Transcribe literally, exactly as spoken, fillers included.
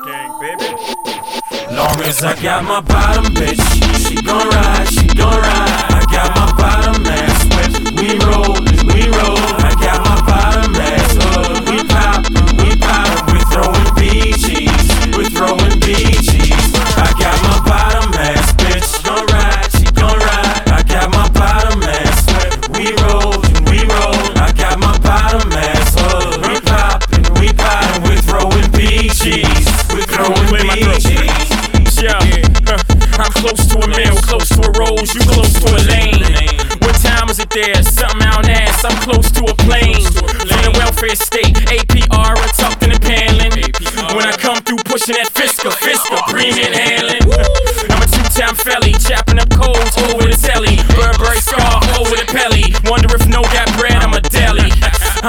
gang, baby. Long as I got my bottom bitch, she gon' ride, she gon' ride. I got my bottom ass wet, we rollin', we roll. I got my bottom ass hood, we poppin', we poppin'. We're throwing B Gs, we're throwing B Gs. I got my bottom ass bitch, she gon' ride, she gon' ride. I got my bottom ass wet, we rollin', we roll. I got my bottom ass hood, we poppin', we poppin'. We're throwing B Gs, we're throwing B Gs. Yeah, uh, I'm close to a mill, close to a rose, you close to a lane. What time is it there? Something out ass, I'm close to a plane. From the welfare state.